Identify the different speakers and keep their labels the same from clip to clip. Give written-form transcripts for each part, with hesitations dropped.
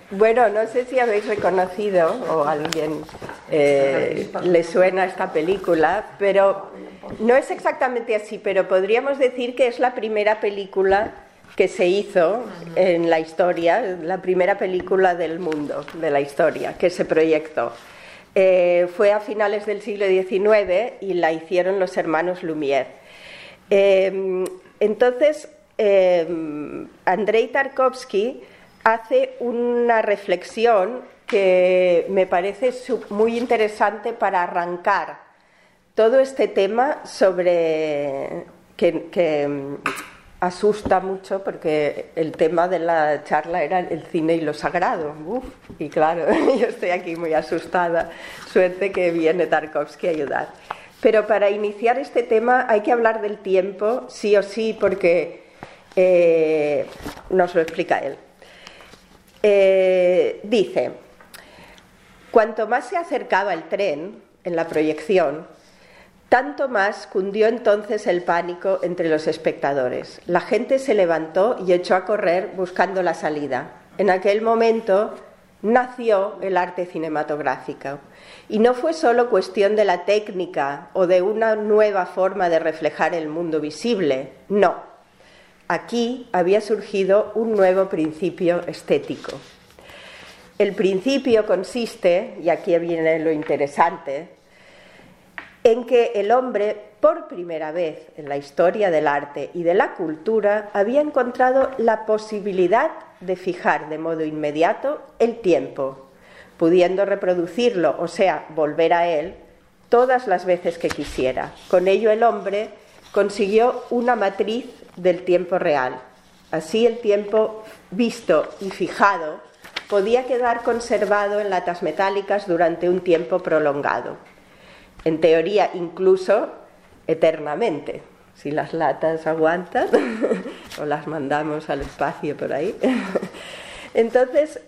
Speaker 1: Bueno, no sé si habéis reconocido o a alguien le suena esta película, pero no es exactamente así, pero podríamos decir que es la primera película que se hizo en la historia, la primera película del mundo, de la historia, que se proyectó. Fue a finales del siglo XIX y la hicieron los hermanos Lumière. Entonces, Andrei Tarkovsky hace una reflexión que me parece muy interesante para arrancar todo este tema sobre que asusta mucho, porque el tema de la charla era el cine y lo sagrado. Y claro, yo estoy aquí muy asustada. Suerte que viene Tarkovsky a ayudar. Pero para iniciar este tema hay que hablar del tiempo, sí o sí, porque nos lo explica él. Dice: cuanto más se acercaba el tren en la proyección, tanto más cundió entonces el pánico entre los espectadores. La gente se levantó y echó a correr buscando la salida. En aquel momento nació el arte cinematográfico. Y no fue solo cuestión de la técnica o de una nueva forma de reflejar el mundo visible, no. Aquí había surgido un nuevo principio estético. El principio consiste, y aquí viene lo interesante, en que el hombre, por primera vez en la historia del arte y de la cultura, había encontrado la posibilidad de fijar de modo inmediato el tiempo, pudiendo reproducirlo, o sea, volver a él, todas las veces que quisiera. Con ello el hombre consiguió una matriz del tiempo real. Así el tiempo visto y fijado podía quedar conservado en latas metálicas durante un tiempo prolongado. En teoría, incluso eternamente, si las latas aguantan o las mandamos al espacio por ahí. Entonces,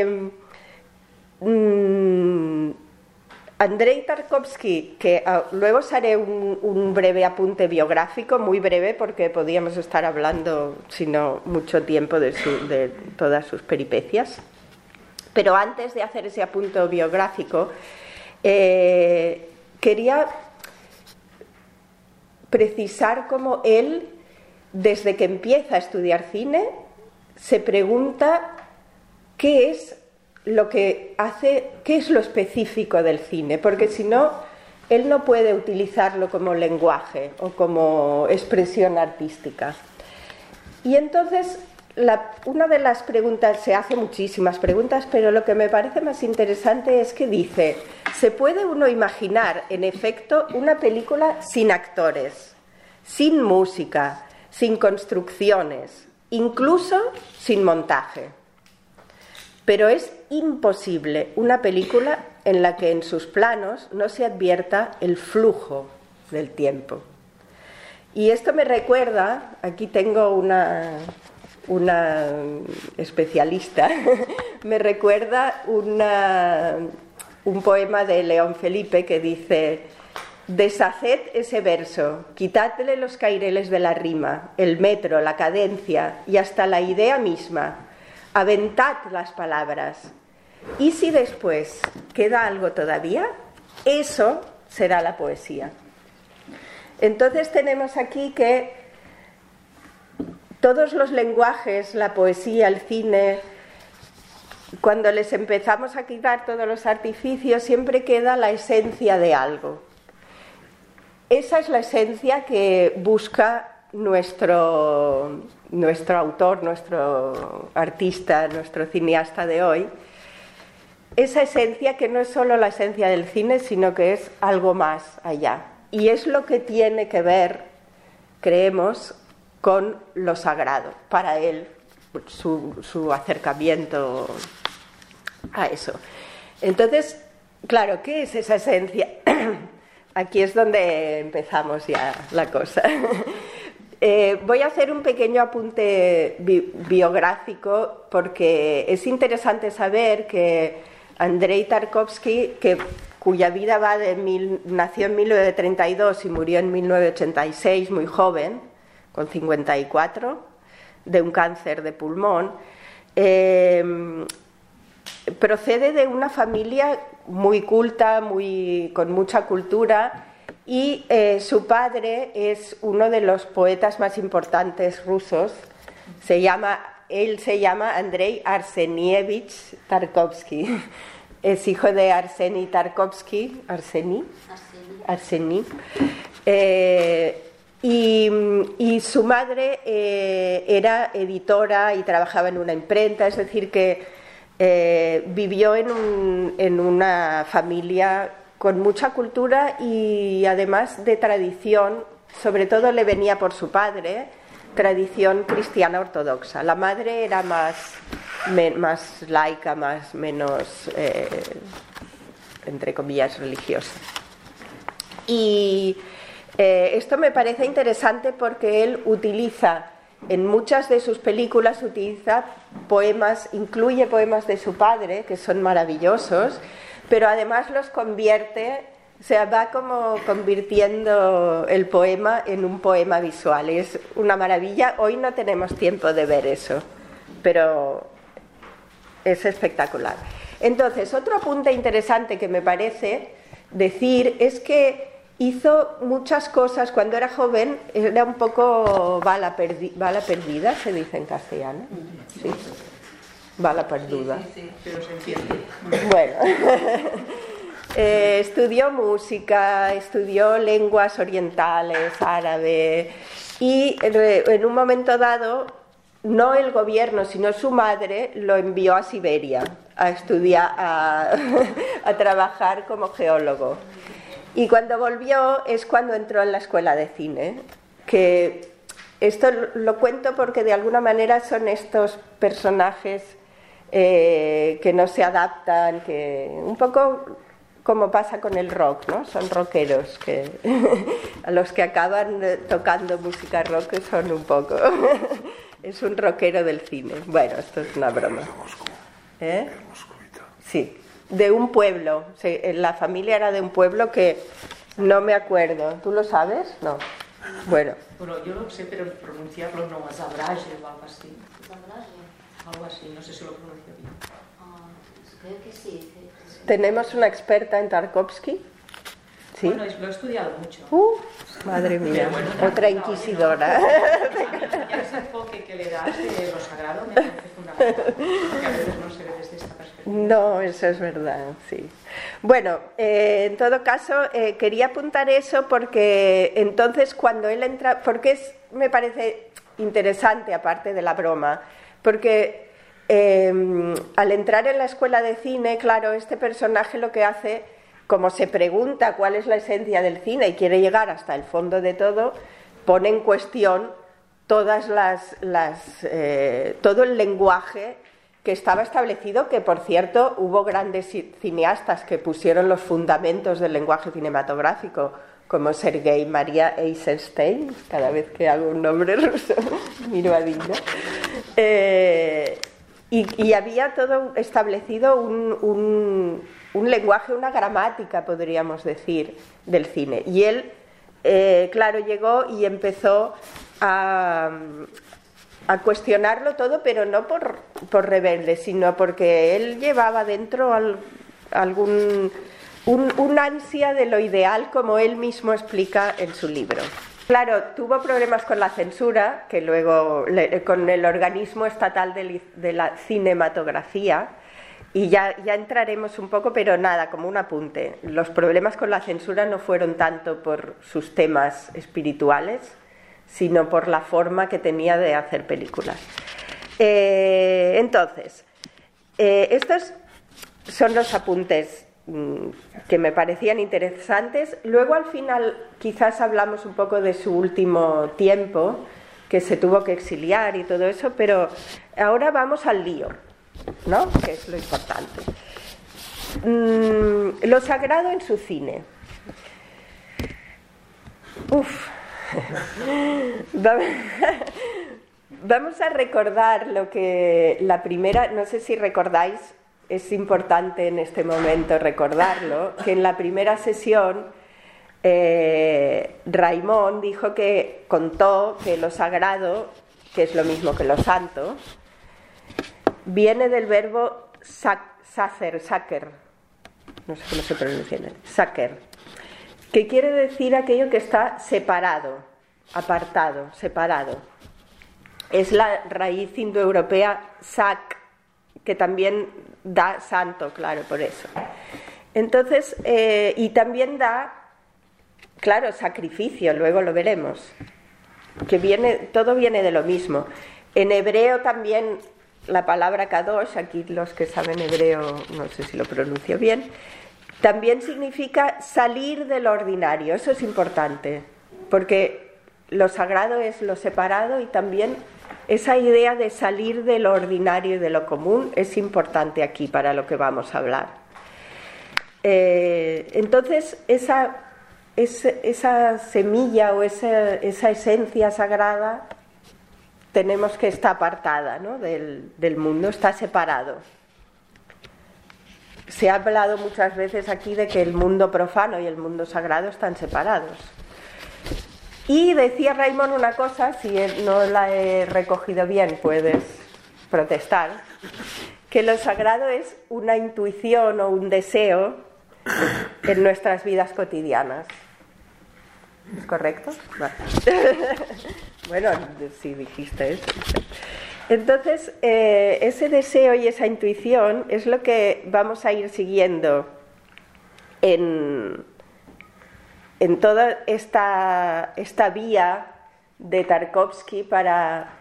Speaker 1: Andrei Tarkovsky, que luego os haré un breve apunte biográfico, muy breve, porque podíamos estar hablando, si no mucho tiempo, de todas sus peripecias. Pero antes de hacer ese apunte biográfico, quería precisar cómo él, desde que empieza a estudiar cine, se pregunta qué es lo que hace, qué es lo específico del cine, porque si no, él no puede utilizarlo como lenguaje o como expresión artística. Y entonces, una de las preguntas, se hace muchísimas preguntas, pero lo que me parece más interesante es que dice: ¿se puede uno imaginar, en efecto, una película sin actores, sin música, sin construcciones, incluso sin montaje? Pero es imposible una película en la que en sus planos no se advierta el flujo del tiempo. Y esto me recuerda, aquí tengo una especialista, me recuerda un poema de León Felipe que dice: deshaced ese verso, quitadle los caireles de la rima, el metro, la cadencia y hasta la idea misma. Aventad las palabras. Y si después queda algo todavía, eso será la poesía. Entonces tenemos aquí que todos los lenguajes, la poesía, el cine, cuando les empezamos a quitar todos los artificios, siempre queda la esencia de algo. Esa es la esencia que busca nuestro autor, nuestro artista, nuestro cineasta de hoy. Esa esencia que no es solo la esencia del cine, sino que es algo más allá. Y es lo que tiene que ver, creemos, con lo sagrado. Para él, su acercamiento a eso. Entonces, claro, ¿qué es esa esencia? Aquí es donde empezamos ya la cosa. Voy a hacer un pequeño apunte biográfico, porque es interesante saber que Andrei Tarkovsky, cuya vida nació en 1932 y murió en 1986, muy joven, con 54, de un cáncer de pulmón, procede de una familia muy culta, con mucha cultura, y su padre es uno de los poetas más importantes rusos. Él se llama Andrei Arsenievich Tarkovsky. Es hijo de Arseny Tarkovsky, Arseny. Y su madre era editora y trabajaba en una imprenta, es decir, que vivió en una familia con mucha cultura y además de tradición, sobre todo le venía por su padre, tradición cristiana ortodoxa. La madre era más laica, menos, entre comillas, religiosa. Y esto me parece interesante porque él utiliza, en muchas de sus películas, incluye poemas de su padre, que son maravillosos, pero además los convierte, o sea, va como convirtiendo el poema en un poema visual. Es una maravilla. Hoy no tenemos tiempo de ver eso, pero es espectacular. Entonces, otro apunte interesante que me parece decir es que hizo muchas cosas cuando era joven. Era un poco bala perdida, se dice en castellano. Sí. Bala perduda.
Speaker 2: Sí, pero se entiende.
Speaker 1: Bueno, estudió música, estudió lenguas orientales, árabe, y en un momento dado, no el gobierno, sino su madre, lo envió a Siberia a estudiar, a trabajar como geólogo. Y cuando volvió es cuando entró en la escuela de cine, que esto lo cuento porque de alguna manera son estos personajes que no se adaptan, que un poco como pasa con el rock, ¿no? Son rockeros, que a los que acaban tocando música rock son un poco es un rockero del cine. Bueno, esto es una broma. Sí, de un pueblo. La familia era de un pueblo que no me acuerdo. ¿Tú lo sabes? No. Bueno,
Speaker 2: yo lo sé, pero pronunciarlo no, Zabraje o algo así. Algo así, no sé si lo pronuncio bien.
Speaker 3: Creo que sí.
Speaker 1: ¿Tenemos una experta en Tarkovsky? ¿Sí?
Speaker 2: Bueno, lo he estudiado mucho.
Speaker 1: Madre mía,
Speaker 2: Bueno,
Speaker 1: otra inquisidora.
Speaker 2: Ya ese enfoque que le das de lo sagrado me parece fundamental, porque a veces no se ve desde esta perspectiva.
Speaker 1: No, eso es verdad, sí. Bueno, en todo caso, quería apuntar eso porque entonces cuando él entra, porque me parece interesante, aparte de la broma, porque al entrar en la escuela de cine, claro, este personaje lo que hace, como se pregunta cuál es la esencia del cine y quiere llegar hasta el fondo de todo, pone en cuestión todas todo el lenguaje que estaba establecido, que por cierto hubo grandes cineastas que pusieron los fundamentos del lenguaje cinematográfico, como Sergei Maria Eisenstein. Cada vez que hago un nombre ruso miro a Dina. Y había todo establecido un lenguaje, una gramática, podríamos decir, del cine. Y él, claro, llegó y empezó a cuestionarlo todo, pero no por rebelde, sino porque él llevaba dentro un ansia de lo ideal, como él mismo explica en su libro. Claro, tuvo problemas con la censura, que luego con el organismo estatal de la cinematografía, y ya entraremos un poco, pero nada, como un apunte. Los problemas con la censura no fueron tanto por sus temas espirituales, sino por la forma que tenía de hacer películas. Entonces, estos son los apuntes que me parecían interesantes. Luego al final quizás hablamos un poco de su último tiempo, que se tuvo que exiliar y todo eso, pero ahora vamos al lío, ¿no? Que es lo importante. Lo sagrado en su cine. Vamos a recordar lo que la primera, no sé si recordáis, es importante en este momento recordarlo, que en la primera sesión Raimon contó que lo sagrado, que es lo mismo que lo santo, viene del verbo Saker, no sé cómo se pronuncia, Saker, que quiere decir aquello que está separado, apartado, separado. Es la raíz indoeuropea sak, que también da santo, claro, por eso. Entonces, y también da, claro, sacrificio, luego lo veremos, que todo viene de lo mismo. En hebreo también la palabra kadosh, aquí los que saben hebreo, no sé si lo pronuncio bien, también significa salir de lo ordinario. Eso es importante, porque lo sagrado es lo separado y también esa idea de salir de lo ordinario y de lo común es importante aquí para lo que vamos a hablar. Entonces, esa semilla o esa esencia sagrada tenemos que estar apartada, ¿no?, del mundo, está separado. Se ha hablado muchas veces aquí de que el mundo profano y el mundo sagrado están separados. Y decía Raymond una cosa, si no la he recogido bien puedes protestar, que lo sagrado es una intuición o un deseo en nuestras vidas cotidianas. ¿Es correcto? Vale. Bueno, sí dijiste eso. Entonces, ese deseo y esa intuición es lo que vamos a ir siguiendo en toda esta vía de Tarkovsky para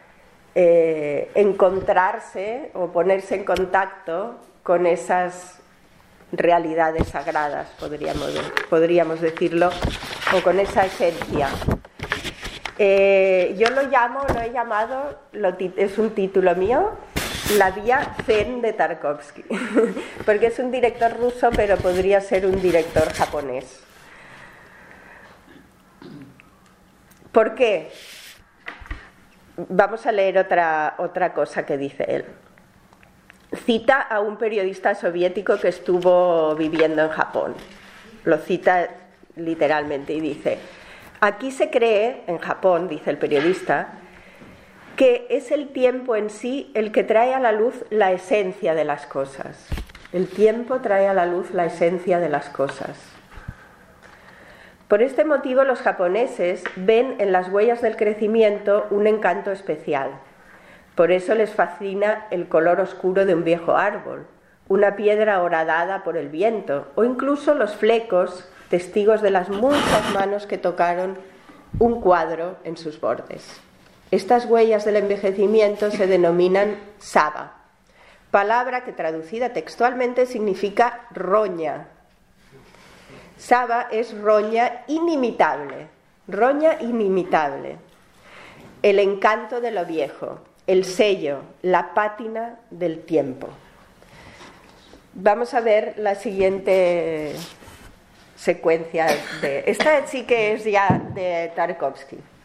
Speaker 1: encontrarse o ponerse en contacto con esas realidades sagradas, podríamos decirlo, o con esa esencia. Yo lo he llamado, es un título mío, La vía zen de Tarkovsky, porque es un director ruso, pero podría ser un director japonés. ¿Por qué? Vamos a leer otra cosa que dice él. Cita a un periodista soviético que estuvo viviendo en Japón. Lo cita literalmente y dice: aquí se cree, en Japón, dice el periodista, que es el tiempo en sí el que trae a la luz la esencia de las cosas. El tiempo trae a la luz la esencia de las cosas. Por este motivo, los japoneses ven en las huellas del crecimiento un encanto especial. Por eso les fascina el color oscuro de un viejo árbol, una piedra horadada por el viento, o incluso los flecos, testigos de las muchas manos que tocaron un cuadro en sus bordes. Estas huellas del envejecimiento se denominan saba, palabra que traducida textualmente significa roña. Saba es roña inimitable, el encanto de lo viejo, el sello, la pátina del tiempo. Vamos a ver la siguiente secuencia esta sí que es ya de Tarkovsky.